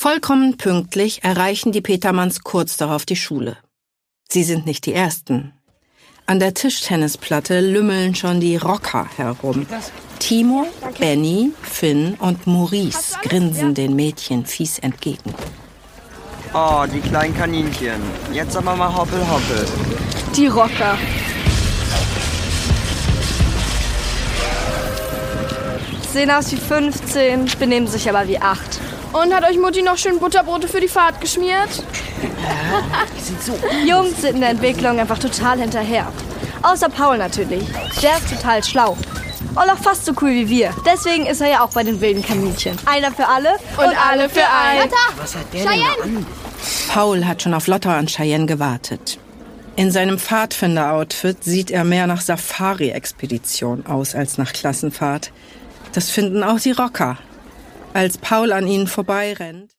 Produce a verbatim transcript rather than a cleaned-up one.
Vollkommen pünktlich erreichen die Petermanns kurz darauf die Schule. Sie sind nicht die Ersten. An der Tischtennisplatte lümmeln schon die Rocker herum. Timo, Benny, Finn und Maurice grinsen den Mädchen fies entgegen. Oh, die kleinen Kaninchen. Jetzt aber mal hoppel hoppel. Die Rocker. Sehen aus wie fünfzehn, benehmen sich aber wie acht. Und hat euch Mutti noch schön Butterbrote für die Fahrt geschmiert? Ja, die sind so Jungs sind in der Entwicklung einfach total hinterher. Außer Paul natürlich. Der ist total schlau. Und auch fast so cool wie wir. Deswegen ist er ja auch bei den wilden Kaninchen. Einer für alle und, und alle für einen. Was hat der denn da an? Paul hat schon auf Lotta und Cheyenne gewartet. In seinem Pfadfinder-Outfit sieht er mehr nach Safari-Expedition aus als nach Klassenfahrt. Das finden auch die Rocker. Als Paul an ihnen vorbeirennt,